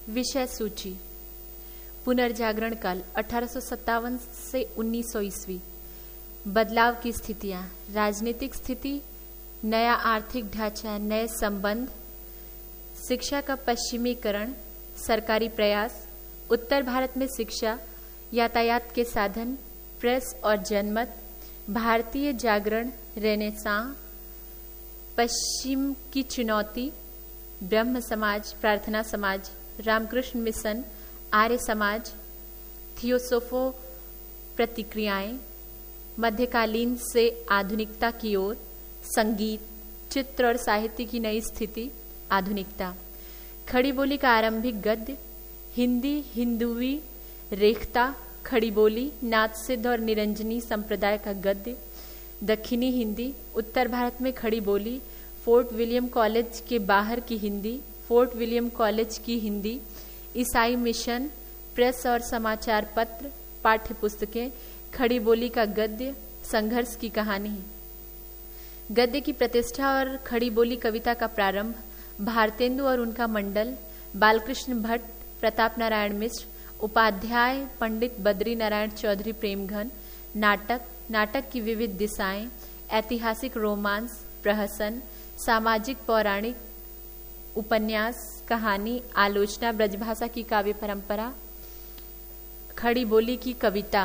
विषय सूची। पुनर्जागरण काल 1857 से 1900 ईस्वी। बदलाव की स्थितियां, राजनीतिक स्थिति, नया आर्थिक ढांचा, नए संबंध, शिक्षा का पश्चिमीकरण, सरकारी प्रयास, उत्तर भारत में शिक्षा, यातायात के साधन, प्रेस और जनमत, भारतीय जागरण, रेनेसां, पश्चिम की चुनौती, ब्रह्म समाज, प्रार्थना समाज, रामकृष्ण मिशन, आर्य समाज, थियोसोफो प्रतिक्रियाएं, मध्यकालीन से आधुनिकता की ओर, संगीत, चित्र और साहित्य की नई स्थिति, आधुनिकता, खड़ी बोली का आरंभिक गद्य, हिंदी, हिंदुवी, रेखता, खड़ी बोली, नाथ सिद्ध और निरंजनी संप्रदाय का गद्य, दक्षिणी हिंदी, उत्तर भारत में खड़ी बोली, फोर्ट विलियम कॉलेज के बाहर की हिंदी, फोर्ट विलियम कॉलेज की हिंदी, ईसाई मिशन, प्रेस और समाचार पत्र, पाठ्य पुस्तकें, खड़ी बोली का गद्य, संघर्ष की कहानी, गद्य की प्रतिष्ठा और खड़ी बोली कविता का प्रारंभ, भारतेंदु और उनका मंडल, बालकृष्ण भट्ट, प्रताप नारायण मिश्र, उपाध्याय पंडित बद्री नारायण चौधरी प्रेमघन, नाटक, नाटक की विविध दिशाएं, ऐतिहासिक रोमांस, प्रहसन, सामाजिक पौराणिक, उपन्यास, कहानी, आलोचना, ब्रजभाषा की काव्य परंपरा, खड़ी बोली की कविता।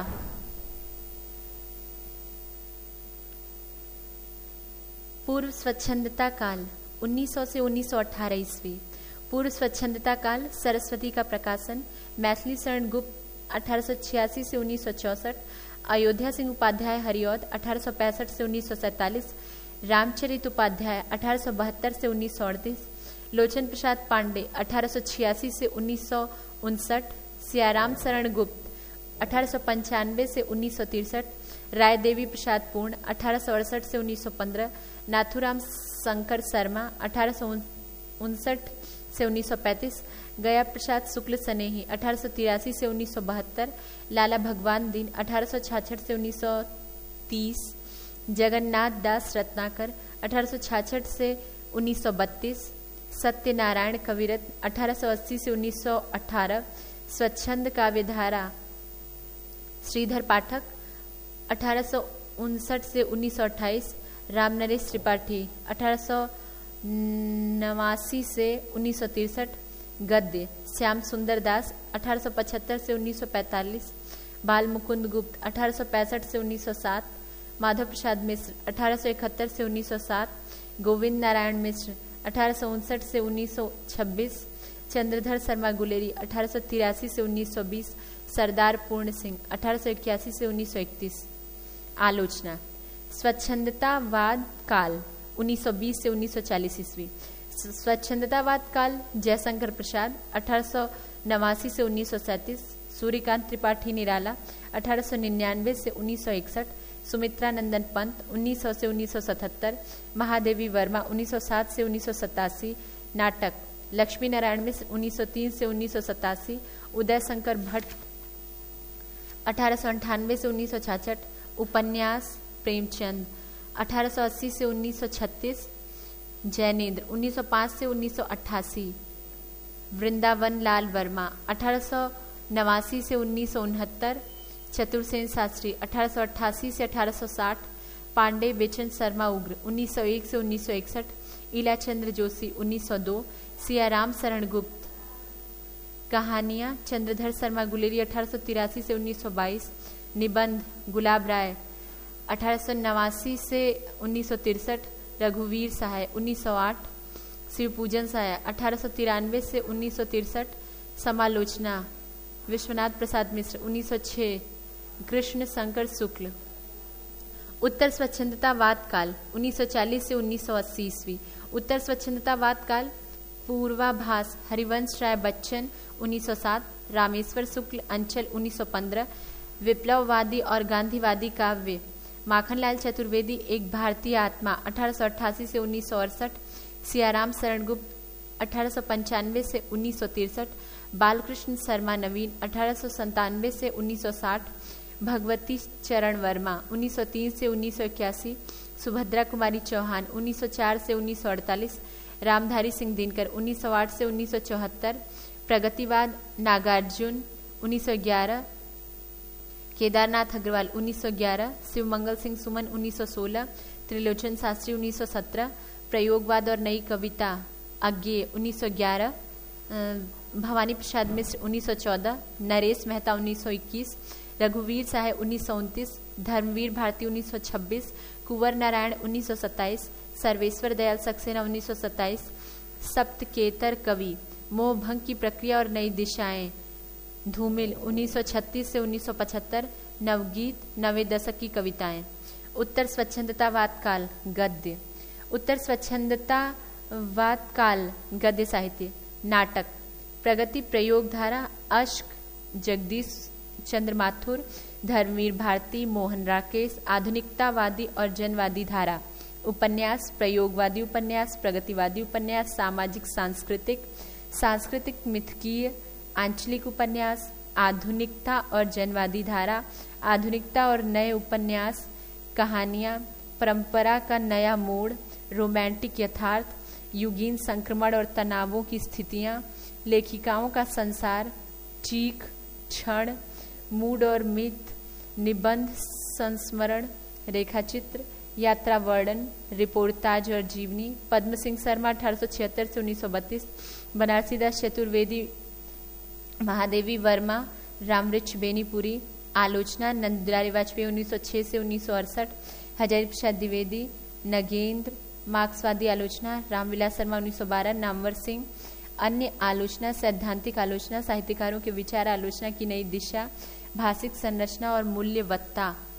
पूर्व स्वच्छंदता काल 1900 से 1918 ईस्वी। पूर्व स्वच्छंदता काल, सरस्वती का प्रकाशन, मैथिली शरण गुप्त 1886 से 1964, अयोध्या सिंह उपाध्याय हरिऔध 1865 से 1947, रामचरित उपाध्याय 1872 से 1938, लोचन प्रसाद पांडे 1886 से 1959, सियाराम शरण गुप्त 1895 से 1963, राय देवी प्रसाद पूर्ण 1868 से 1915, नाथुराम शंकर शर्मा 1859 से 1935, गया प्रसाद शुक्ल सनेही 1883 से 1972, लाला भगवान दीन 1866 से 1930, जगन्नाथ दास रत्नाकर 1866 से 1932, सत्यनारायण कविरत्न 1880 से 1918, स्वच्छंद काव्यधारा श्रीधर पाठक 1859 से 1928, रामनरेश त्रिपाठी 1889 से 1963, गद्य श्याम सुंदर दास 1875 से 1945, बाल मुकुंद गुप्त 1865 से 1907, माधव प्रसाद मिश्र 1871 से 1907, गोविंद नारायण मिश्र 1859 से 1926, चंद्रधर शर्मा गुलेरी 1883 से 1920, सरदार पूर्ण सिंह 1881 से 1931। आलोचना। स्वच्छंदतावाद काल 1920 से 1940 ईस्वी। स्वच्छंदतावाद काल, जयशंकर प्रसाद 1889 से 1937, सूर्यकांत त्रिपाठी निराला 1899 से 1961, सुमित्रा नंदन पंत 1900 से 1977, महादेवी वर्मा 1907 से 1987, नाटक, लक्ष्मी नारायण मिश्र 1903 से 1987, उदय शंकर भट्ट 1898 से 1966, उपन्यास, प्रेमचंद 1880 से 1936, जैनेन्द्र 1905 से 1988, वृंदावन लाल वर्मा 1889 से 1969, चतुर्सेन शास्त्री 1888 से 1860, पांडे बेचन शर्मा उग्र 1901 से 1961, इलाचंद्र जोशी 1902, सियाराम शरण गुप्त, कहानियां, चंद्रधर शर्मा गुलेरी 1883 से 1922, निबंध, गुलाब राय 1889 से 1963, रघुवीर सहाय 1908, शिवपूजन सहाय 1893 से 1963, समालोचना, विश्वनाथ प्रसाद मिश्र 1906, कृष्ण शंकर शुक्ल। उत्तर स्वच्छंदतावाद काल 1940 से 1980 ईस्वी। उत्तर स्वच्छंदतावाद काल, पूर्वाभास, हरिवंश राय बच्चन 1907, रामेश्वर शुक्ल अंचल 1915, विप्लववादी और गांधीवादी काव्य, माखनलाल चतुर्वेदी एक भारतीय आत्मा 1888 से 1968, सियाराम शरण गुप्त 1895 से 1963, बालकृष्ण शर्मा नवीन 1897 से 1960, भगवती चरण वर्मा 1903 से 1981, सुभद्रा कुमारी चौहान 1904 से 1948, रामधारी सिंह दिनकर 1908 से 1974, प्रगतिवाद नागार्जुन 1911, केदारनाथ अग्रवाल 1911, शिवमंगल सिंह सुमन 1916, त्रिलोचन शास्त्री 1917, प्रयोगवाद और नई कविता अज्ञेय 1911, भवानी प्रसाद मिश्र 1914, नरेश मेहता 1921, रघुवीर साहे 1929, धर्मवीर भारती 1926, कुंवर नारायण 1927, सर्वेश्वर दयाल सक्सेना 1927, सप्तकेतर कवि मोहभंग की प्रक्रिया और नई दिशाएं धूमिल 1936 से 1975, नवगीत नवे दशक की कविताएं। उत्तर स्वच्छंदतावाद काल गद्य, उत्तर स्वच्छंदतावाद काल गद्य साहित्य। नाटक प्रगति प्रयोगधारा अश्क जगदीश चंद्र माथुर, धर्मवीर भारती, मोहन राकेश, आधुनिकतावादी और जनवादी धारा। उपन्यास प्रयोगवादी उपन्यास, प्रगतिवादी उपन्यास, सामाजिक सांस्कृतिक, सांस्कृतिक मिथकीय, आंचलिक उपन्यास, आधुनिकता और जनवादी धारा, आधुनिकता और नए उपन्यास, कहानियाँ, परंपरा का नया मोड़, रोमांटिक यथार्थ, युगीन संक्रमण और तनावों की स्थितियाँ, लेखिकाओं का संसार, चीख, क्षण, मूड और मिथ, निबंध, संस्मरण, रेखाचित्र, यात्रा वर्णन, रिपोर्टाज और जीवनी। पद्म सिंह शर्मा 1876 से 1932, बनारसीदास चतुर्वेदी, महादेवी वर्मा, रामवृक्ष बेनीपुरी। आलोचना नंदलाल वाजपेयी 1906 से 1968, हजारी प्रसाद द्विवेदी, नगेंद्र। मार्क्सवादी आलोचना रामविलास शर्मा 1912, नामवर सिंह। अन्य आलोचना सैद्धांतिक आलोचना, साहित्यकारों के विचार आलोचना की नई दिशा, भाषिक संरचना और मूल्यवत्ता।